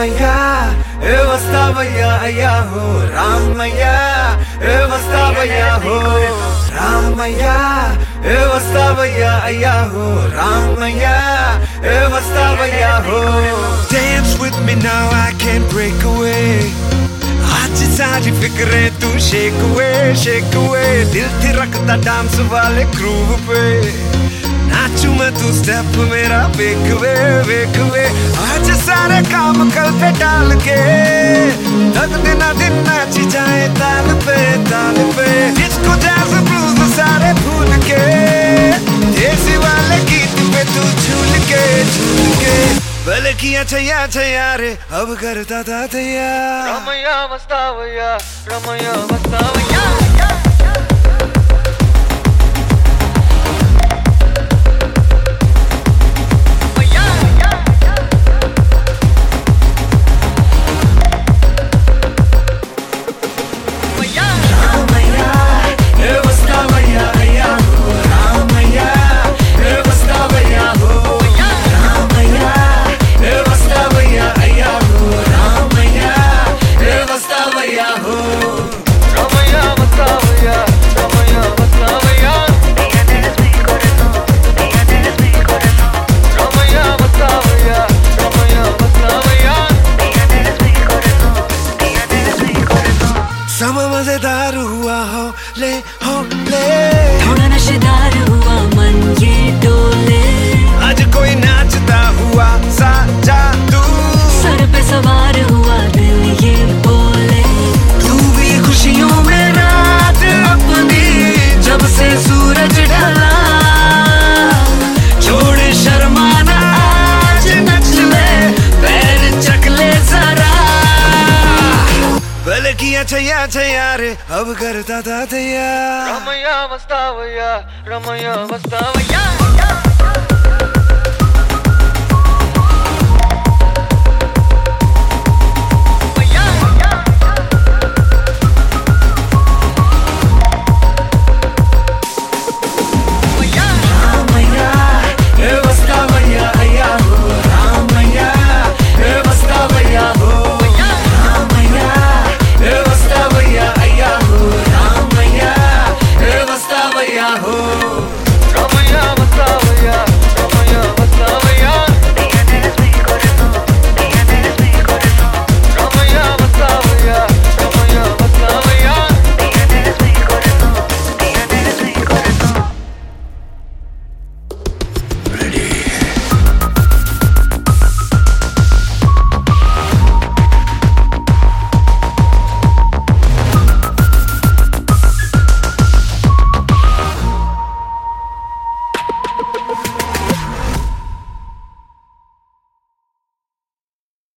రామయ్య ఏ వస్తావయ్యా అయ్యా హో రామయ్య ఏ వస్తావయ్యా హో రామయ్య ఏ వస్తావయ్యా అయ్యా హో రామయ్య ఏ వస్తావయ్యా హో Dance with me now I can't break away आज सारी फिक्रें तू शेक away दिल थिरकता डांस वाले ग्रूव पे नाचू मैं तू स्टेप मेरा वेक वे आज सारे काम कल पे डाल के तक दिन नाची जाए ताल पे डिस्को जैज़ ब्लूज सारे भूल के देसी वाले गीत पे तू झूल के भले किया छैया रे अब करता था तैयार रमैया वस्तावैया रमैया समा मजेदार हुआ हो ले थोड़ा नशेदार हुआ मन ये डोले आज कोई नाचता हुआ सा जादू सर पे सवार हुआ दिल ये बोले तू भी खुशियों में रात अपनी जब से सूरज ढला छोड़ शर्माना आज नच ले पैर चक ले जरा भले किया छैया रे अब करता था तैयार रमैया वस्तावैया